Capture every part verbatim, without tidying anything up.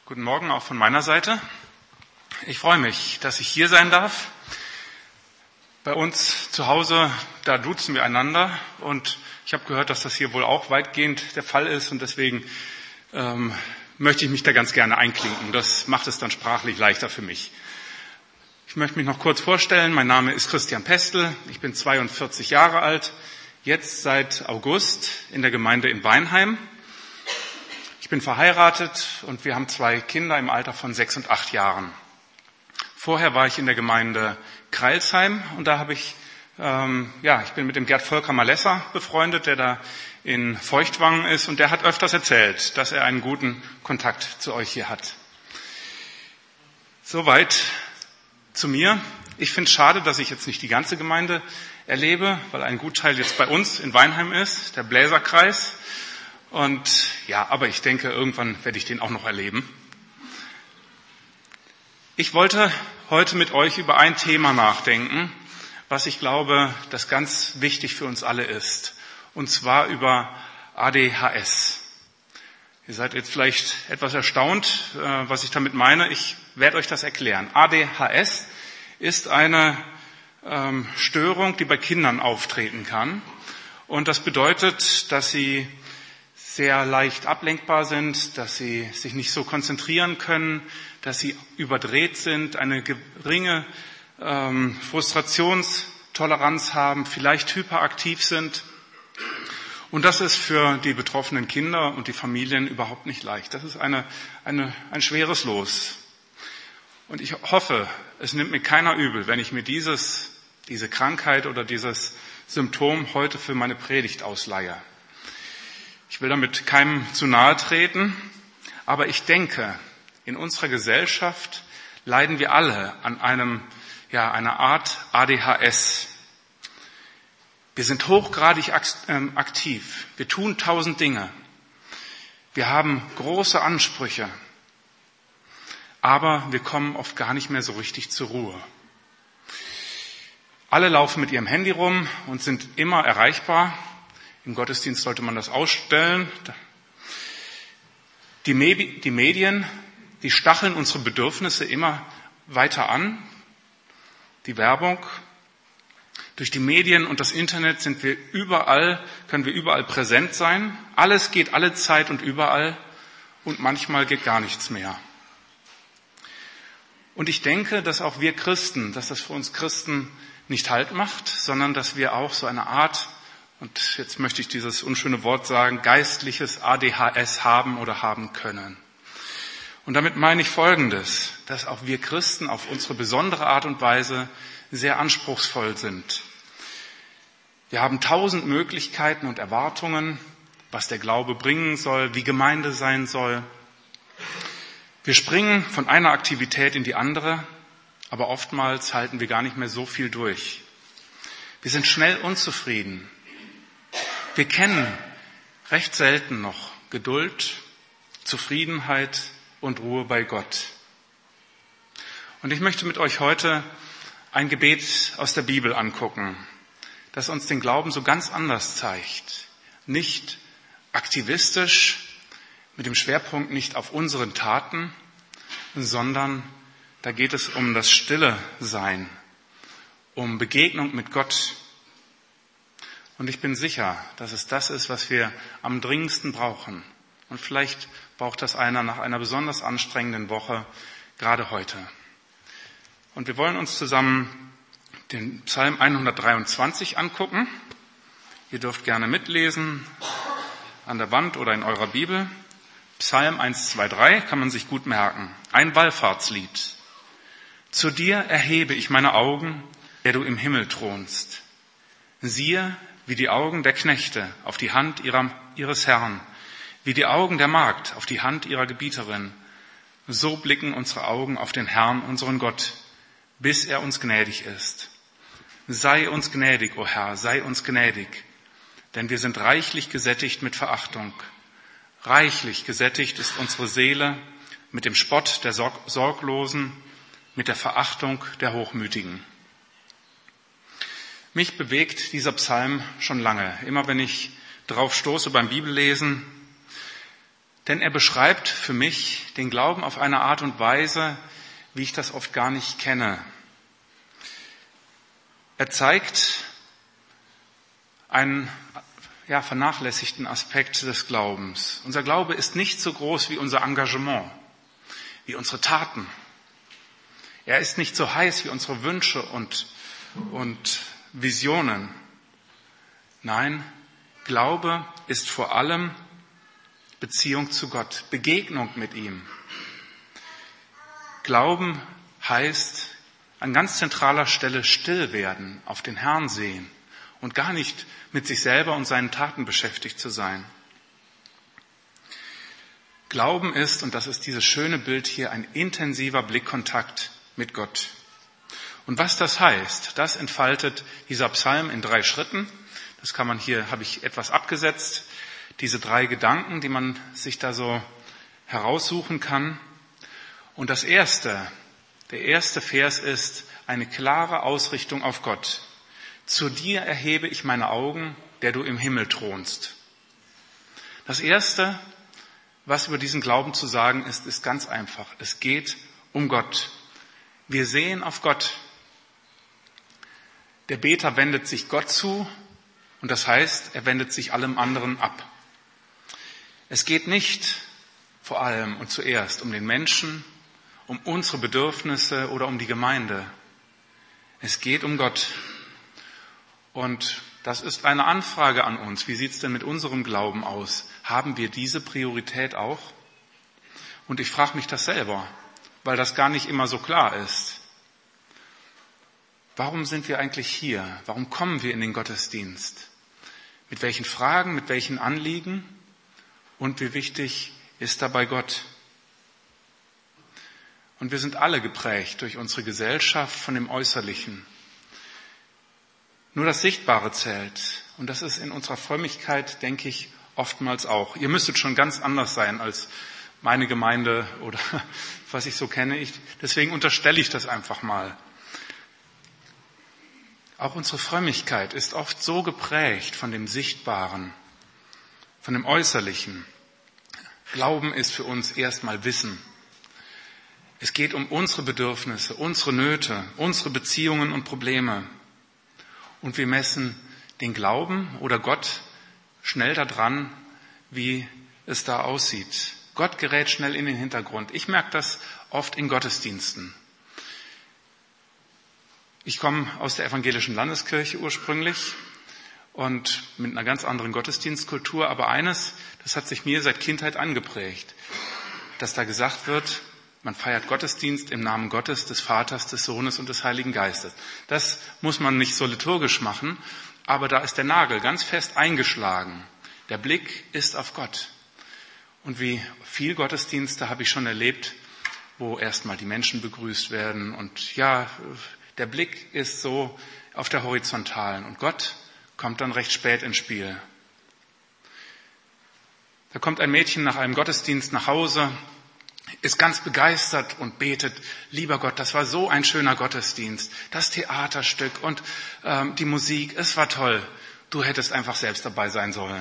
Guten Morgen auch von meiner Seite. Ich freue mich, dass ich hier sein darf. Bei uns zu Hause, da duzen wir einander und ich habe gehört, dass das hier wohl auch weitgehend der Fall ist und deswegen ähm, möchte ich mich da ganz gerne einklinken. Das macht es dann sprachlich leichter für mich. Ich möchte mich noch kurz vorstellen. Mein Name ist Christian Pestel. Ich bin zweiundvierzig Jahre alt, jetzt seit August in der Gemeinde in Weinheim. Ich bin verheiratet und wir haben zwei Kinder im Alter von sechs und acht Jahren. Vorher war ich in der Gemeinde Kreilsheim und da habe ich, ähm, ja, ich bin mit dem Gerd Volker Malesser befreundet, der da in Feuchtwangen ist und der hat öfters erzählt, dass er einen guten Kontakt zu euch hier hat. Soweit zu mir. Ich finde es schade, dass ich jetzt nicht die ganze Gemeinde erlebe, weil ein Gutteil jetzt bei uns in Weinheim ist, der Bläserkreis. Und ja, aber ich denke, irgendwann werde ich den auch noch erleben. Ich wollte heute mit euch über ein Thema nachdenken, was ich glaube, das ganz wichtig für uns alle ist. Und zwar über A D H S. Ihr seid jetzt vielleicht etwas erstaunt, was ich damit meine. Ich werde euch das erklären. A D H S ist eine ähm, Störung, die bei Kindern auftreten kann. Und das bedeutet, dass sie sehr leicht ablenkbar sind, dass sie sich nicht so konzentrieren können, dass sie überdreht sind, eine geringe ähm, Frustrationstoleranz haben, vielleicht hyperaktiv sind. Und das ist für die betroffenen Kinder und die Familien überhaupt nicht leicht. Das ist eine, eine, ein schweres Los. Und ich hoffe, es nimmt mir keiner übel, wenn ich mir dieses, diese Krankheit oder dieses Symptom heute für meine Predigt ausleihe. Ich will damit keinem zu nahe treten, aber ich denke, in unserer Gesellschaft leiden wir alle an einem, ja, einer Art A D H S. Wir sind hochgradig aktiv. Wir tun tausend Dinge. Wir haben große Ansprüche. Aber wir kommen oft gar nicht mehr so richtig zur Ruhe. Alle laufen mit ihrem Handy rum und sind immer erreichbar. Im Gottesdienst sollte man das ausstellen. Die Medien, die stacheln unsere Bedürfnisse immer weiter an. Die Werbung. Durch die Medien und das Internet sind wir überall, können wir überall präsent sein. Alles geht alle Zeit und überall und manchmal geht gar nichts mehr. Und ich denke, dass auch wir Christen, dass das für uns Christen nicht Halt macht, sondern dass wir auch so eine Art, und jetzt möchte ich dieses unschöne Wort sagen, geistliches A D H S haben oder haben können. Und damit meine ich Folgendes, dass auch wir Christen auf unsere besondere Art und Weise sehr anspruchsvoll sind. Wir haben tausend Möglichkeiten und Erwartungen, was der Glaube bringen soll, wie Gemeinde sein soll. Wir springen von einer Aktivität in die andere, aber oftmals halten wir gar nicht mehr so viel durch. Wir sind schnell unzufrieden. Wir kennen recht selten noch Geduld, Zufriedenheit und Ruhe bei Gott. Und ich möchte mit euch heute ein Gebet aus der Bibel angucken, das uns den Glauben so ganz anders zeigt. Nicht aktivistisch, mit dem Schwerpunkt nicht auf unseren Taten, sondern da geht es um das stille Sein, um Begegnung mit Gott. Und ich bin sicher, dass es das ist, was wir am dringendsten brauchen. Und vielleicht braucht das einer nach einer besonders anstrengenden Woche, gerade heute. Und wir wollen uns zusammen den Psalm hundertdreiundzwanzig angucken. Ihr dürft gerne mitlesen, an der Wand oder in eurer Bibel. Psalm eins, zwei, drei kann man sich gut merken. Ein Wallfahrtslied. Zu dir erhebe ich meine Augen, der du im Himmel thronst. Siehe, wie die Augen der Knechte auf die Hand ihrer, ihres Herrn, wie die Augen der Magd auf die Hand ihrer Gebieterin. So blicken unsere Augen auf den Herrn, unseren Gott, bis er uns gnädig ist. Sei uns gnädig, o Herr, sei uns gnädig, denn wir sind reichlich gesättigt mit Verachtung. Reichlich gesättigt ist unsere Seele mit dem Spott der Sorglosen, mit der Verachtung der Hochmütigen. Mich bewegt dieser Psalm schon lange. Immer wenn ich drauf stoße beim Bibellesen, Denn er beschreibt für mich den Glauben auf eine Art und Weise, wie ich das oft gar nicht kenne. Er zeigt einen ja, vernachlässigten Aspekt des Glaubens. Unser Glaube ist nicht so groß wie unser Engagement, wie unsere Taten. Er ist nicht so heiß wie unsere Wünsche und, und Visionen. Nein, Glaube ist vor allem Beziehung zu Gott, Begegnung mit ihm. Glauben heißt an ganz zentraler Stelle still werden, auf den Herrn sehen und gar nicht mit sich selber und seinen Taten beschäftigt zu sein. Glauben ist, und das ist dieses schöne Bild hier, ein intensiver Blickkontakt mit Gott. Und was das heißt, das entfaltet dieser Psalm in drei Schritten. Das kann man hier, habe ich etwas abgesetzt, diese drei Gedanken, die man sich da so heraussuchen kann. Und das erste, der erste Vers ist eine klare Ausrichtung auf Gott. Zu dir erhebe ich meine Augen, der du im Himmel thronst. Das erste, was über diesen Glauben zu sagen ist, ist ganz einfach. Es geht um Gott. Wir sehen auf Gott. Der Beter wendet sich Gott zu und das heißt, er wendet sich allem anderen ab. Es geht nicht vor allem und zuerst um den Menschen, um unsere Bedürfnisse oder um die Gemeinde. Es geht um Gott. Und das ist eine Anfrage an uns. Wie sieht es denn mit unserem Glauben aus? Haben wir diese Priorität auch? Und ich frage mich das selber, weil das gar nicht immer so klar ist. Warum sind wir eigentlich hier? Warum kommen wir in den Gottesdienst? Mit welchen Fragen, mit welchen Anliegen? Und wie wichtig ist dabei Gott? Und wir sind alle geprägt durch unsere Gesellschaft von dem Äußerlichen. Nur das Sichtbare zählt. Und das ist in unserer Frömmigkeit, denke ich, oftmals auch. Ihr müsstet schon ganz anders sein als meine Gemeinde oder was ich so kenne. Ich, deswegen unterstelle ich das einfach mal. Auch unsere Frömmigkeit ist oft so geprägt von dem Sichtbaren, von dem Äußerlichen. Glauben ist für uns erstmal Wissen. Es geht um unsere Bedürfnisse, unsere Nöte, unsere Beziehungen und Probleme. Und wir messen den Glauben oder Gott schnell daran, wie es da aussieht. Gott gerät schnell in den Hintergrund. Ich merke das oft in Gottesdiensten. Ich komme aus der evangelischen Landeskirche ursprünglich und mit einer ganz anderen Gottesdienstkultur. Aber eines, das hat sich mir seit Kindheit angeprägt, dass da gesagt wird, man feiert Gottesdienst im Namen Gottes, des Vaters, des Sohnes und des Heiligen Geistes. Das muss man nicht so liturgisch machen, aber da ist der Nagel ganz fest eingeschlagen. Der Blick ist auf Gott. Und wie viel Gottesdienste habe ich schon erlebt, wo erstmal die Menschen begrüßt werden. Und ja, der Blick ist so auf der Horizontalen. Und Gott kommt dann recht spät ins Spiel. Da kommt ein Mädchen nach einem Gottesdienst nach Hause, ist ganz begeistert und betet, lieber Gott, das war so ein schöner Gottesdienst, das Theaterstück und ähm, die Musik, es war toll. Du hättest einfach selbst dabei sein sollen.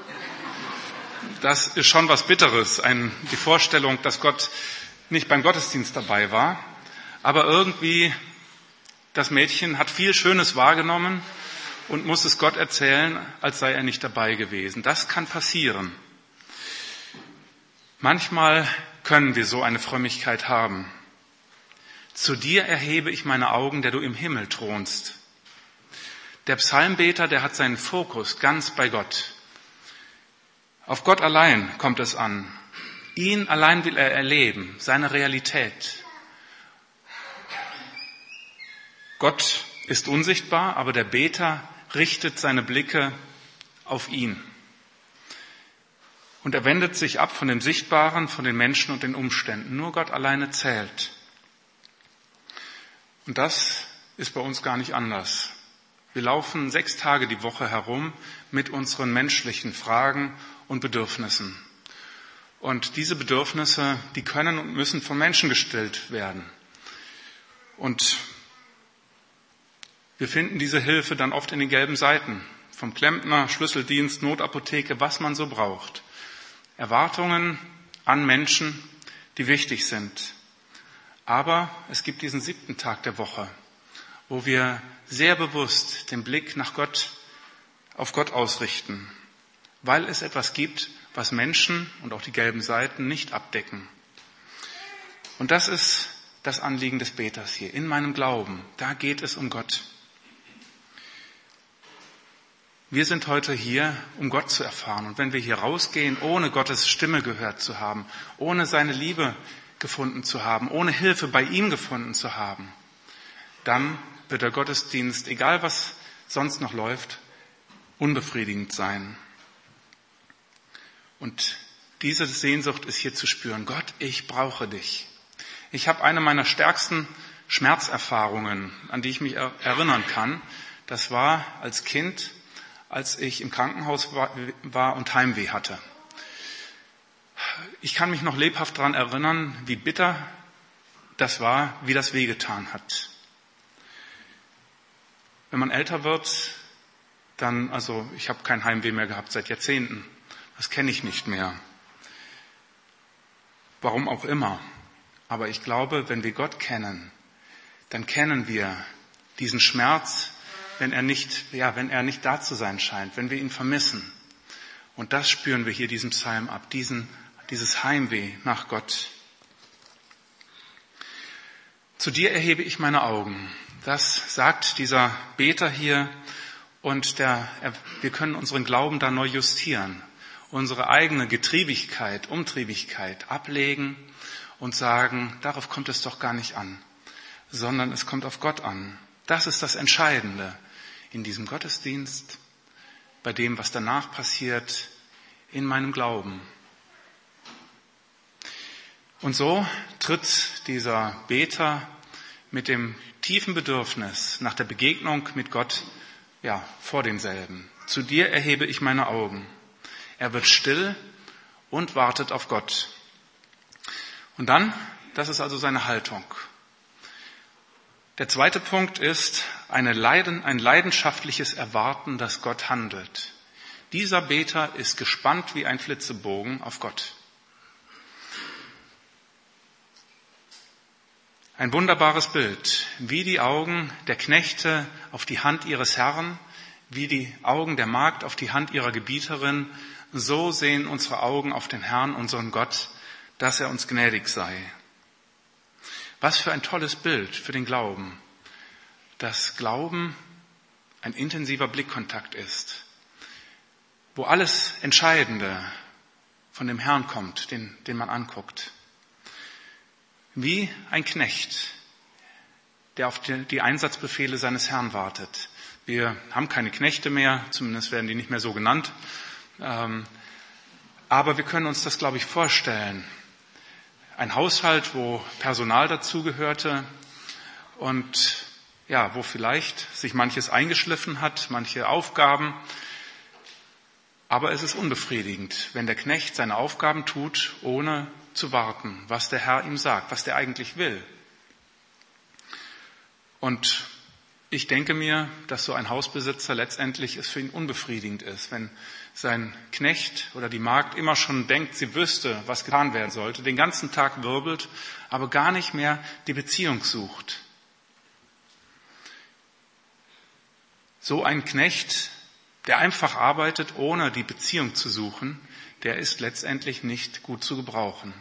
Das ist schon was Bitteres, ein, die Vorstellung, dass Gott nicht beim Gottesdienst dabei war. Aber irgendwie, das Mädchen hat viel Schönes wahrgenommen und muss es Gott erzählen, als sei er nicht dabei gewesen. Das kann passieren. Manchmal können wir so eine Frömmigkeit haben. Zu dir erhebe ich meine Augen, der du im Himmel thronst. Der Psalmbeter, der hat seinen Fokus ganz bei Gott. Auf Gott allein kommt es an. Ihn allein will er erleben, seine Realität. Gott ist unsichtbar, aber der Beter richtet seine Blicke auf ihn. Und er wendet sich ab von dem Sichtbaren, von den Menschen und den Umständen. Nur Gott alleine zählt. Und das ist bei uns gar nicht anders. Wir laufen sechs Tage die Woche herum mit unseren menschlichen Fragen und Bedürfnissen. Und diese Bedürfnisse, die können und müssen von Menschen gestillt werden. Und wir finden diese Hilfe dann oft in den gelben Seiten. Vom Klempner, Schlüsseldienst, Notapotheke, was man so braucht. Erwartungen, an Menschen, die wichtig sind. Aber es gibt diesen siebten Tag der Woche, wo wir sehr bewusst den Blick nach Gott, auf Gott ausrichten, weil es etwas gibt, was Menschen und auch die gelben Seiten nicht abdecken. Und das ist das Anliegen des Beters hier. In meinem Glauben, da geht es um Gott. Wir sind heute hier, um Gott zu erfahren. Und wenn wir hier rausgehen, ohne Gottes Stimme gehört zu haben, ohne seine Liebe gefunden zu haben, ohne Hilfe bei ihm gefunden zu haben, dann wird der Gottesdienst, egal was sonst noch läuft, unbefriedigend sein. Und diese Sehnsucht ist hier zu spüren. Gott, ich brauche dich. Ich habe eine meiner stärksten Schmerzerfahrungen, an die ich mich erinnern kann. Das war als Kind, als ich im Krankenhaus war und Heimweh hatte. Ich kann mich noch lebhaft daran erinnern, wie bitter das war, wie das wehgetan hat. Wenn man älter wird, dann, also ich habe kein Heimweh mehr gehabt seit Jahrzehnten. Das kenne ich nicht mehr. Warum auch immer. Aber ich glaube, wenn wir Gott kennen, dann kennen wir diesen Schmerz, wenn er nicht, ja, wenn er nicht da zu sein scheint, wenn wir ihn vermissen. Und das spüren wir hier diesem Psalm ab, diesen, dieses Heimweh nach Gott. Zu dir erhebe ich meine Augen. Das sagt dieser Beter hier. Und der, wir können unseren Glauben da neu justieren. Unsere eigene Getriebigkeit, Umtriebigkeit ablegen und sagen, darauf kommt es doch gar nicht an, sondern es kommt auf Gott an. Das ist das Entscheidende in diesem Gottesdienst, bei dem, was danach passiert, in meinem Glauben. Und so tritt dieser Beter mit dem tiefen Bedürfnis nach der Begegnung mit Gott, ja, vor denselben. Zu dir erhebe ich meine Augen. Er wird still und wartet auf Gott. Und dann, das ist also seine Haltung. Der zweite Punkt ist eine Leiden, ein leidenschaftliches Erwarten, dass Gott handelt. Dieser Beter ist gespannt wie ein Flitzebogen auf Gott. Ein wunderbares Bild, wie die Augen der Knechte auf die Hand ihres Herrn, wie die Augen der Magd auf die Hand ihrer Gebieterin, so sehen unsere Augen auf den Herrn, unseren Gott, dass er uns gnädig sei. Was für ein tolles Bild für den Glauben, dass Glauben ein intensiver Blickkontakt ist, wo alles Entscheidende von dem Herrn kommt, den, den man anguckt. Wie ein Knecht, der auf die, die Einsatzbefehle seines Herrn wartet. Wir haben keine Knechte mehr, zumindest werden die nicht mehr so genannt. Ähm, aber wir können uns das, glaube ich, vorstellen. Ein Haushalt, wo Personal dazugehörte und ja, wo vielleicht sich manches eingeschliffen hat, manche Aufgaben. Aber es ist unbefriedigend, wenn der Knecht seine Aufgaben tut, ohne zu warten, was der Herr ihm sagt, was der eigentlich will. Und ich denke mir, dass so ein Hausbesitzer letztendlich es für ihn unbefriedigend ist, wenn sein Knecht oder die Magd immer schon denkt, sie wüsste, was getan werden sollte, den ganzen Tag wirbelt, aber gar nicht mehr die Beziehung sucht. So ein Knecht, der einfach arbeitet, ohne die Beziehung zu suchen, der ist letztendlich nicht gut zu gebrauchen.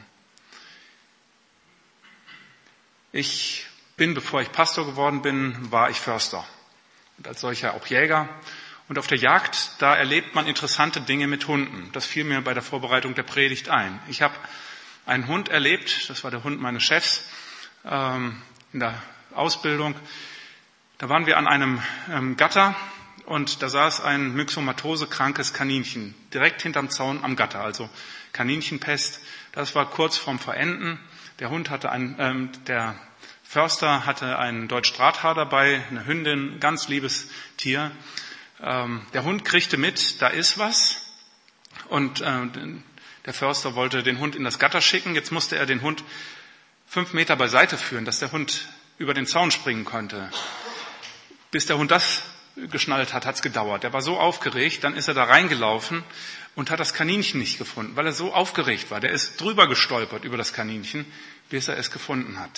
Ich bin, bevor ich Pastor geworden bin, war ich Förster und als solcher auch Jäger. Und auf der Jagd, da erlebt man interessante Dinge mit Hunden. Das fiel mir bei der Vorbereitung der Predigt ein. Ich habe einen Hund erlebt, das war der Hund meines Chefs ähm, in der Ausbildung. Da waren wir an einem ähm, Gatter und da saß ein myxomatose-krankes Kaninchen direkt hinterm Zaun am Gatter, also Kaninchenpest. Das war kurz vorm Verenden. Der Hund hatte ein, ähm, der Förster hatte einen Deutsch-Drahthaar dabei, eine Hündin, ganz liebes Tier. Ähm, der Hund kriegte mit, da ist was. Und äh, der Förster wollte den Hund in das Gatter schicken. Jetzt musste er den Hund fünf Meter beiseite führen, dass der Hund über den Zaun springen konnte. Bis der Hund das geschnallt hat, hat es gedauert. Er war so aufgeregt, dann ist er da reingelaufen und hat das Kaninchen nicht gefunden, weil er so aufgeregt war. Der ist drüber gestolpert über das Kaninchen, bis er es gefunden hat.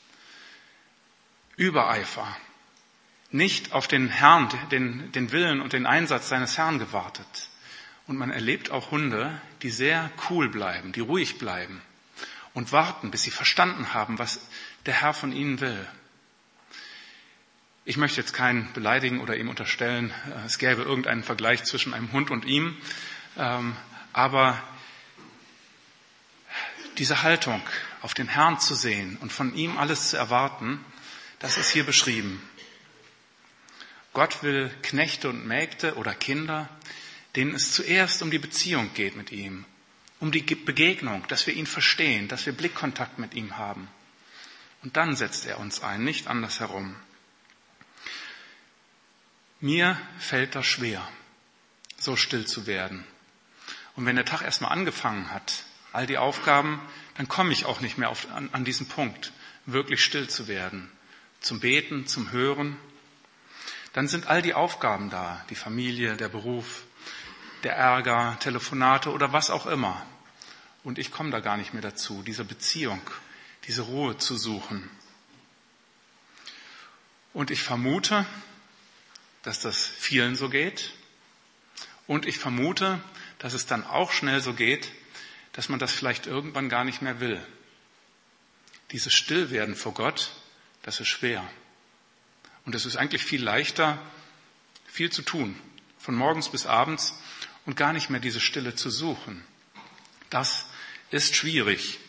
Übereifer. Nicht auf den Herrn, den, den Willen und den Einsatz seines Herrn gewartet. Und man erlebt auch Hunde, die sehr cool bleiben, die ruhig bleiben und warten, bis sie verstanden haben, was der Herr von ihnen will. Ich möchte jetzt keinen beleidigen oder ihm unterstellen, es gäbe irgendeinen Vergleich zwischen einem Hund und ihm, aber diese Haltung, auf den Herrn zu sehen und von ihm alles zu erwarten, das ist hier beschrieben. Gott will Knechte und Mägde oder Kinder, denen es zuerst um die Beziehung geht mit ihm, um die Begegnung, dass wir ihn verstehen, dass wir Blickkontakt mit ihm haben. Und dann setzt er uns ein, nicht andersherum. Mir fällt das schwer, so still zu werden. Und wenn der Tag erstmal angefangen hat, all die Aufgaben, dann komme ich auch nicht mehr auf, an, an diesen Punkt, wirklich still zu werden. Zum Beten, zum Hören. Dann sind all die Aufgaben da, die Familie, der Beruf, der Ärger, Telefonate oder was auch immer. Und ich komme da gar nicht mehr dazu, diese Beziehung, diese Ruhe zu suchen. Und ich vermute, dass das vielen so geht. Und ich vermute, dass es dann auch schnell so geht, dass man das vielleicht irgendwann gar nicht mehr will. Dieses Stillwerden vor Gott, das ist schwer. Und es ist eigentlich viel leichter, viel zu tun, von morgens bis abends und gar nicht mehr diese Stille zu suchen. Das ist schwierig.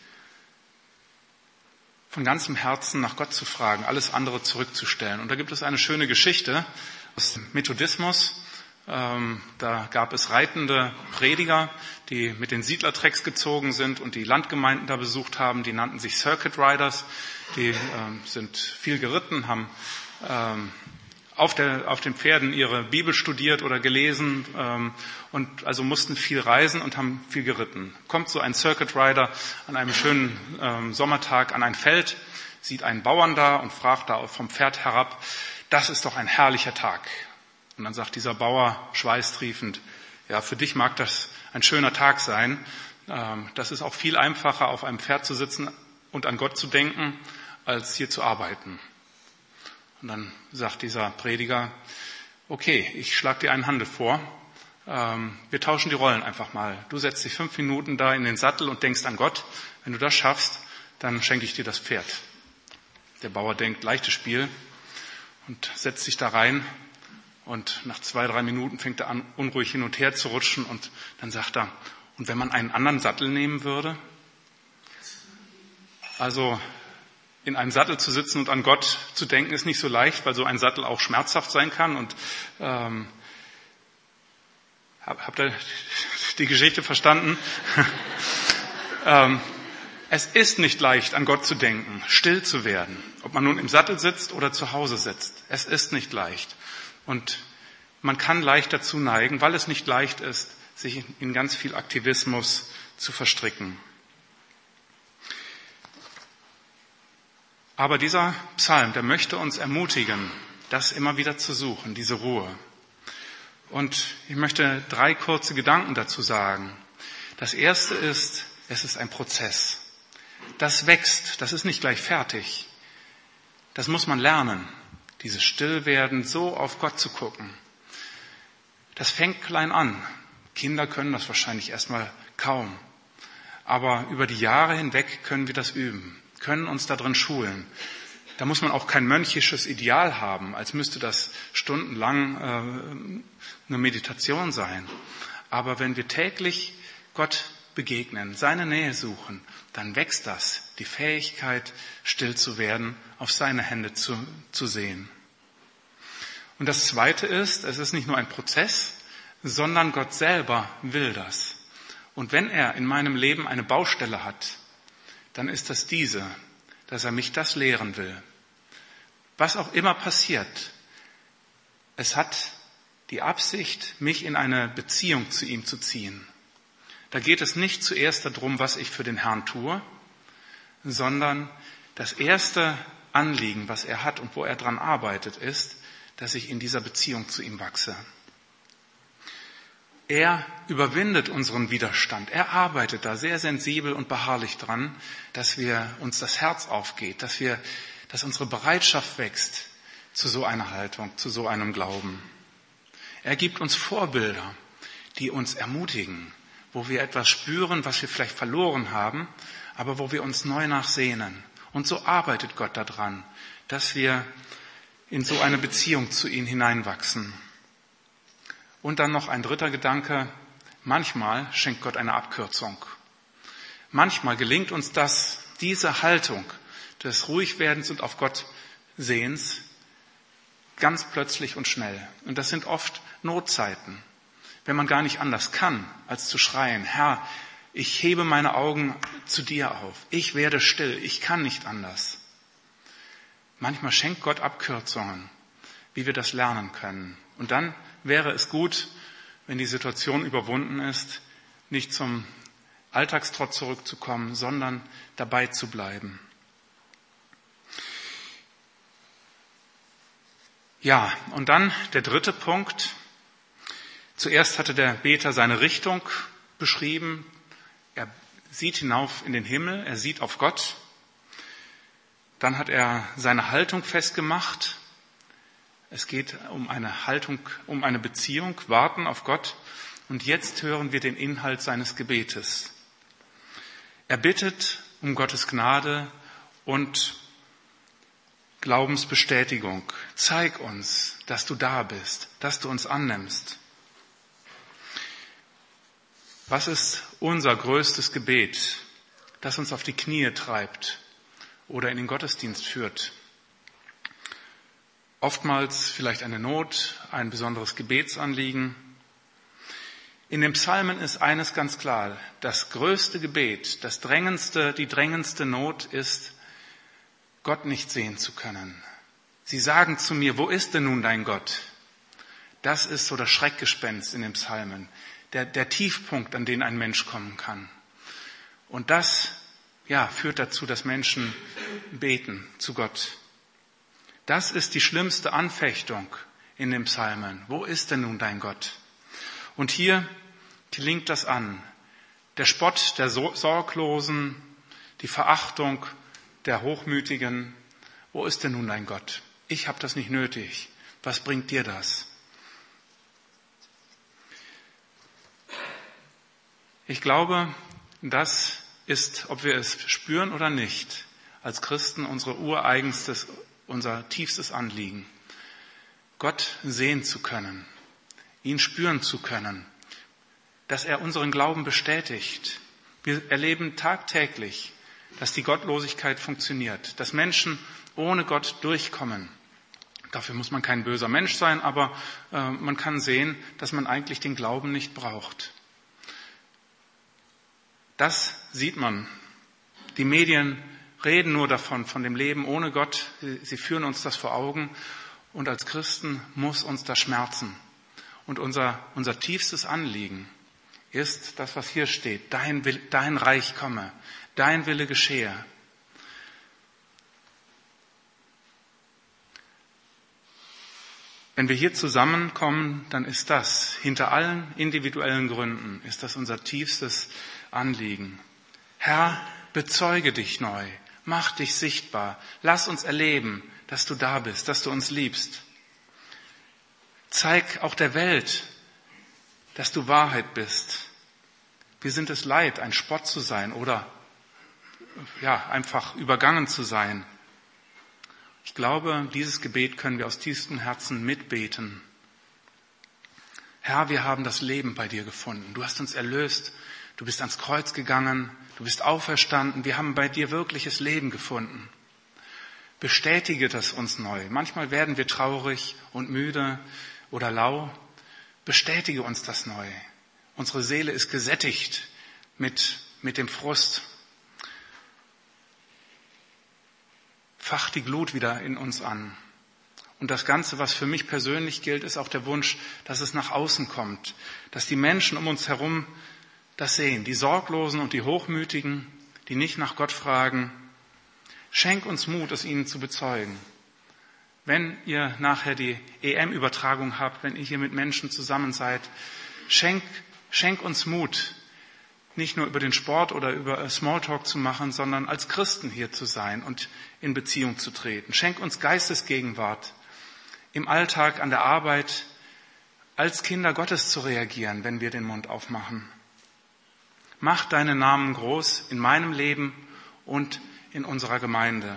Von ganzem Herzen nach Gott zu fragen, alles andere zurückzustellen. Und da gibt es eine schöne Geschichte aus dem Methodismus. Ähm, da gab es reitende Prediger, die mit den Siedlertrecks gezogen sind und die Landgemeinden da besucht haben. Die nannten sich Circuit Riders. Die ähm, sind viel geritten, haben ähm, auf, der, auf den Pferden ihre Bibel studiert oder gelesen ähm, und also mussten viel reisen und haben viel geritten. Kommt so ein Circuit Rider an einem schönen ähm, Sommertag an ein Feld, sieht einen Bauern da und fragt da vom Pferd herab, das ist doch ein herrlicher Tag. Und dann sagt dieser Bauer schweißtriefend, ja, für dich mag das ein schöner Tag sein. Ähm, das ist auch viel einfacher, auf einem Pferd zu sitzen und an Gott zu denken, als hier zu arbeiten. Und dann sagt dieser Prediger, okay, ich schlage dir einen Handel vor. Ähm, wir tauschen die Rollen einfach mal. Du setzt dich fünf Minuten da in den Sattel und denkst an Gott. Wenn du das schaffst, dann schenke ich dir das Pferd. Der Bauer denkt, leichtes Spiel und setzt sich da rein. Und nach zwei, drei Minuten fängt er an, unruhig hin und her zu rutschen. Und dann sagt er, und wenn man einen anderen Sattel nehmen würde? Also in einem Sattel zu sitzen und an Gott zu denken, ist nicht so leicht, weil so ein Sattel auch schmerzhaft sein kann. Und ähm, habt ihr die Geschichte verstanden? ähm, es ist nicht leicht, an Gott zu denken, still zu werden. Ob man nun im Sattel sitzt oder zu Hause sitzt. Es ist nicht leicht. Und man kann leicht dazu neigen, weil es nicht leicht ist, sich in ganz viel Aktivismus zu verstricken. Aber dieser Psalm, der möchte uns ermutigen, das immer wieder zu suchen, diese Ruhe. Und ich möchte drei kurze Gedanken dazu sagen. Das erste ist, es ist ein Prozess. Das wächst, das ist nicht gleich fertig. Das muss man lernen, dieses Stillwerden, so auf Gott zu gucken. Das fängt klein an. Kinder können das wahrscheinlich erstmal kaum. Aber über die Jahre hinweg können wir das üben. Können uns da drin schulen. Da muss man auch kein mönchisches Ideal haben, als müsste das stundenlang äh, eine Meditation sein. Aber wenn wir täglich Gott begegnen, seine Nähe suchen, dann wächst das, die Fähigkeit, still zu werden, auf seine Hände zu, zu sehen. Und das Zweite ist, es ist nicht nur ein Prozess, sondern Gott selber will das. Und wenn er in meinem Leben eine Baustelle hat, dann ist das diese, dass er mich das lehren will. Was auch immer passiert, es hat die Absicht, mich in eine Beziehung zu ihm zu ziehen. Da geht es nicht zuerst darum, was ich für den Herrn tue, sondern das erste Anliegen, was er hat und wo er dran arbeitet, ist, dass ich in dieser Beziehung zu ihm wachse. Er überwindet unseren Widerstand. Er arbeitet da sehr sensibel und beharrlich dran, dass wir uns das Herz aufgeht, dass wir, dass unsere Bereitschaft wächst zu so einer Haltung, zu so einem Glauben. Er gibt uns Vorbilder, die uns ermutigen, wo wir etwas spüren, was wir vielleicht verloren haben, aber wo wir uns neu nachsehnen. Und so arbeitet Gott daran, dass wir in so eine Beziehung zu ihm hineinwachsen. Und dann noch ein dritter Gedanke. Manchmal schenkt Gott eine Abkürzung. Manchmal gelingt uns das, diese Haltung des Ruhigwerdens und auf Gott Sehens, ganz plötzlich und schnell. Und das sind oft Notzeiten, wenn man gar nicht anders kann, als zu schreien, Herr, ich hebe meine Augen zu dir auf. Ich werde still. Ich kann nicht anders. Manchmal schenkt Gott Abkürzungen, wie wir das lernen können. Und dann wäre es gut, wenn die Situation überwunden ist, nicht zum Alltagstrott zurückzukommen, sondern dabei zu bleiben. Ja, und dann der dritte Punkt. Zuerst hatte der Beter seine Richtung beschrieben. Er sieht hinauf in den Himmel, er sieht auf Gott. Dann hat er seine Haltung festgemacht. Es geht um eine Haltung, um eine Beziehung, warten auf Gott. Und jetzt hören wir den Inhalt seines Gebetes. Er bittet um Gottes Gnade und Glaubensbestätigung. Zeig uns, dass du da bist, dass du uns annimmst. Was ist unser größtes Gebet, das uns auf die Knie treibt oder in den Gottesdienst führt? Oftmals vielleicht eine Not, ein besonderes Gebetsanliegen. In den Psalmen ist eines ganz klar. Das größte Gebet, das drängendste, die drängendste Not ist, Gott nicht sehen zu können. Sie sagen zu mir, wo ist denn nun dein Gott? Das ist so das Schreckgespenst in den Psalmen. Der, der Tiefpunkt, an den ein Mensch kommen kann. Und das, ja, führt dazu, dass Menschen beten zu Gott. Das ist die schlimmste Anfechtung in den Psalmen. Wo ist denn nun dein Gott? Und hier klingt das an. Der Spott der Sorglosen, die Verachtung der Hochmütigen. Wo ist denn nun dein Gott? Ich habe das nicht nötig. Was bringt dir das? Ich glaube, das ist, ob wir es spüren oder nicht, als Christen unsere ureigenstes, unser tiefstes Anliegen. Gott sehen zu können, ihn spüren zu können, dass er unseren Glauben bestätigt. Wir erleben tagtäglich, dass die Gottlosigkeit funktioniert, dass Menschen ohne Gott durchkommen. Dafür muss man kein böser Mensch sein, aber äh, man kann sehen, dass man eigentlich den Glauben nicht braucht. Das sieht man. Die Medien reden nur davon, von dem Leben ohne Gott. Sie führen uns das vor Augen. Und als Christen muss uns das schmerzen. Und unser, unser tiefstes Anliegen ist das, was hier steht. Dein, Will, dein Reich komme, dein Wille geschehe. Wenn wir hier zusammenkommen, dann ist das, hinter allen individuellen Gründen, ist das unser tiefstes Anliegen. Herr, bezeuge dich neu, mach dich sichtbar, lass uns erleben, dass du da bist, dass du uns liebst. Zeig auch der Welt, dass du Wahrheit bist. Wir sind es leid, ein Spott zu sein oder ja, einfach übergangen zu sein. Ich glaube, dieses Gebet können wir aus tiefstem Herzen mitbeten. Herr, wir haben das Leben bei dir gefunden. Du hast uns erlöst. Du bist ans Kreuz gegangen. Du bist auferstanden. Wir haben bei dir wirkliches Leben gefunden. Bestätige das uns neu. Manchmal werden wir traurig und müde oder lau. Bestätige uns das neu. Unsere Seele ist gesättigt mit, mit dem Frust. Fach die Glut wieder in uns an. Und das Ganze, was für mich persönlich gilt, ist auch der Wunsch, dass es nach außen kommt. Dass die Menschen um uns herum das sehen. Die Sorglosen und die Hochmütigen, die nicht nach Gott fragen. Schenk uns Mut, es ihnen zu bezeugen. wenn ihr nachher die E M-Übertragung habt, wenn ihr hier mit Menschen zusammen seid, schenk, schenk uns Mut, nicht nur über den Sport oder über Smalltalk zu machen, sondern als Christen hier zu sein und in Beziehung zu treten. Schenk uns Geistesgegenwart, im Alltag, an der Arbeit, als Kinder Gottes zu reagieren, wenn wir den Mund aufmachen. Mach deinen Namen groß in meinem Leben und in unserer Gemeinde.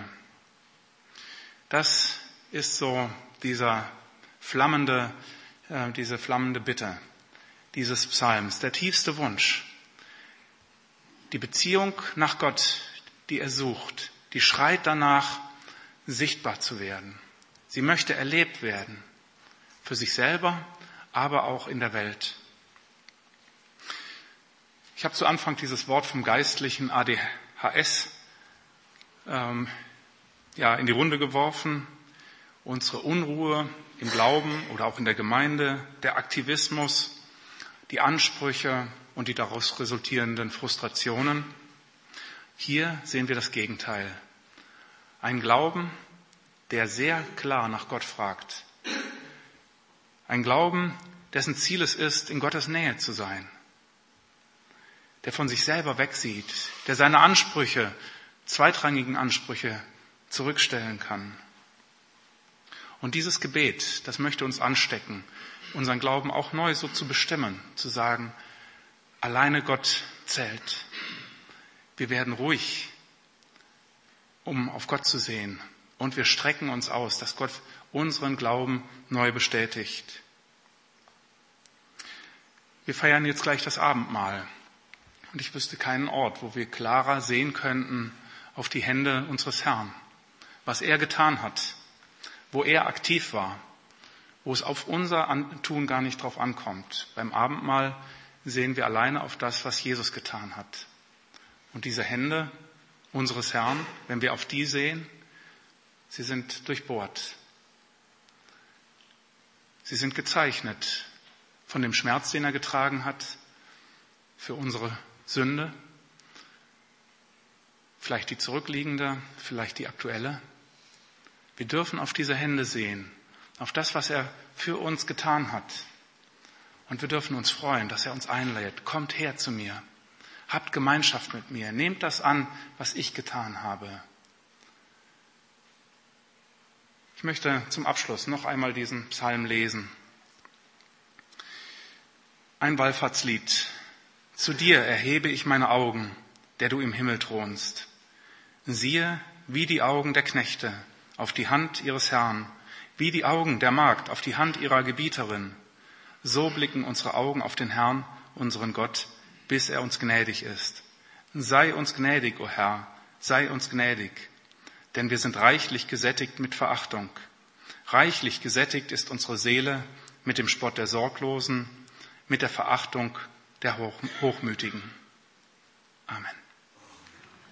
Das ist so dieser flammende, äh, diese flammende Bitte dieses Psalms, der tiefste Wunsch. Die Beziehung nach Gott, die er sucht, die schreit danach, sichtbar zu werden. Sie möchte erlebt werden, für sich selber, aber auch in der Welt. Ich habe zu Anfang dieses Wort vom geistlichen A D H S ähm, ja, in die Runde geworfen. Unsere Unruhe im Glauben oder auch in der Gemeinde, der Aktivismus, die Ansprüche und die daraus resultierenden Frustrationen. Hier sehen wir das Gegenteil. Ein Glauben, der sehr klar nach Gott fragt. Ein Glauben, dessen Ziel es ist, in Gottes Nähe zu sein. Der von sich selber wegsieht, der seine Ansprüche, zweitrangigen Ansprüche zurückstellen kann. Und dieses Gebet, das möchte uns anstecken, unseren Glauben auch neu so zu bestimmen, zu sagen, alleine Gott zählt. Wir werden ruhig, um auf Gott zu sehen. Und wir strecken uns aus, dass Gott unseren Glauben neu bestätigt. Wir feiern jetzt gleich das Abendmahl. Und ich wüsste keinen Ort, wo wir klarer sehen könnten auf die Hände unseres Herrn, was er getan hat, wo er aktiv war, wo es auf unser Tun gar nicht drauf ankommt. Beim Abendmahl sehen wir alleine auf das, was Jesus getan hat. Und diese Hände unseres Herrn, wenn wir auf die sehen, sie sind durchbohrt. Sie sind gezeichnet von dem Schmerz, den er getragen hat für unsere Sünde, vielleicht die zurückliegende, vielleicht die aktuelle. Wir dürfen auf diese Hände sehen, auf das, was er für uns getan hat. Und wir dürfen uns freuen, dass er uns einlädt. Kommt her zu mir, habt Gemeinschaft mit mir, nehmt das an, was ich getan habe. Ich möchte zum Abschluss noch einmal diesen Psalm lesen. Ein Wallfahrtslied. Zu dir erhebe ich meine Augen, der du im Himmel thronst. Siehe, wie die Augen der Knechte auf die Hand ihres Herrn, wie die Augen der Magd auf die Hand ihrer Gebieterin. So blicken unsere Augen auf den Herrn, unseren Gott, bis er uns gnädig ist. Sei uns gnädig, o Herr, sei uns gnädig, denn wir sind reichlich gesättigt mit Verachtung. Reichlich gesättigt ist unsere Seele mit dem Spott der Sorglosen, mit der Verachtung der Hochmütigen. Amen.